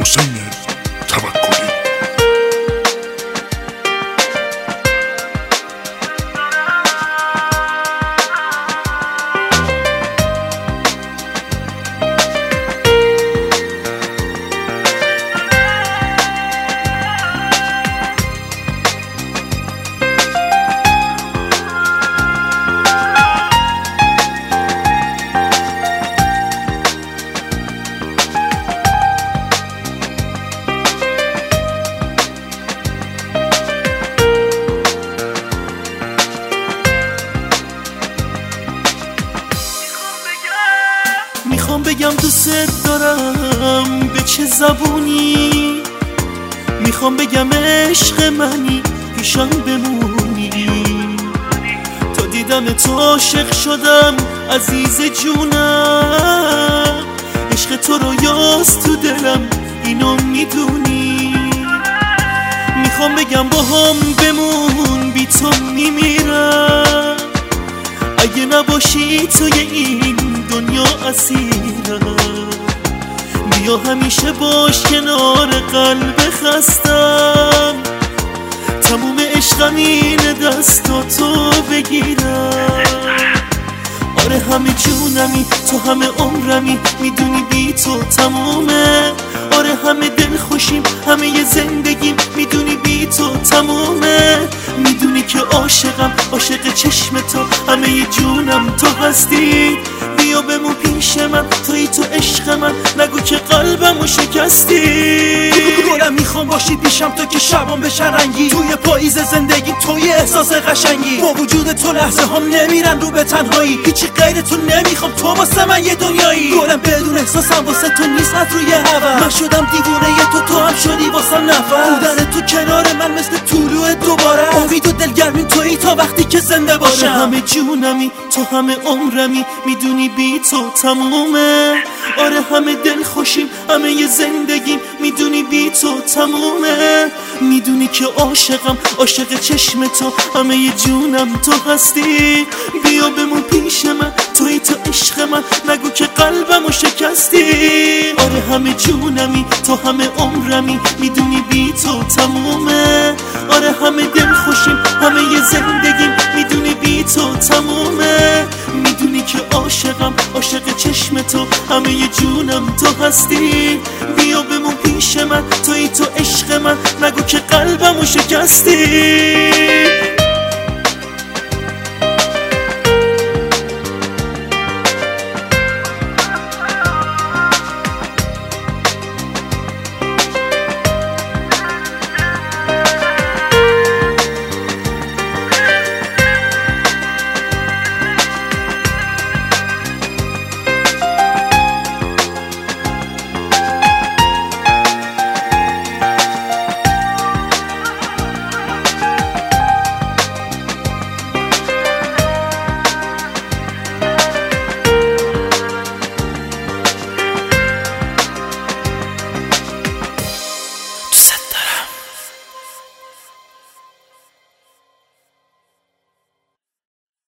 حسین توکلی. میخوام بگم دوست دارم به چه زبونی، میخوام بگم عشق منی پیشم بمونی. تا دیدم تو عاشق شدم عزیز جونم، عشق تو رویاست تو دلم اینو میدونی. میخوام بگم با هم بمون بی تو میمیرم، اگه نباشی توی این دنیا اسیرم. بیا همیشه باش کنار قلب خستم، تموم عشقم اینه دستاتو بگیرم. آره همه جونمی تو همه عمرمی، میدونی بی تو تمومه. آره همه دل خوشیم همه ی زندگیم، میدونی بی تو تمومه. میدونی که عاشقم عاشق چشم تو، همه ی جونم تو هستی. بیا بمون پیش من توی تو عشق من، نگو که قلبمو شکستی. گلم میخوام باشی پیشم تو که شبام بشه رنگی، توی پاییز زندگی توی احساس قشنگی. با وجود تو لحظه هم نمیرن رو به تنهایی، هیچی غیر تو نمیخوام، تو واسه من یه دنیایی. گلم بدون احساسم واسه تو نیست از روی هوا، من شدم دیوونه ی تو هم شدی واسم نفس. بودن تو کنار من مثل طلوع دوباره، امید و دلگرمی تویی تا وقتی که زنده باشم. آره همه جونمی تو همه عمرمی، میدونی بی تو تمومه. آره همه دل خوشیم همه ی زندگیم، میدونی بی تو تمومه. میدونی که عاشقم عاشق چشم تو، همه ی جونم تو هستی. بیا بمون پیش من توی تو عشق من، نگو که قلبمو شکستی. آره همه جونمی تو همه عمرمی، میدونی بی تو تمومه. آره همه دل خوشیم همه ی زندگیم، میدونی بی تو تمومه. میدونی که عاشقم عاشق چشم تو، همه ی جونم تو هستی. بیا بمون پیش من توی تو عشق من، نگو که قلبمو شکستی.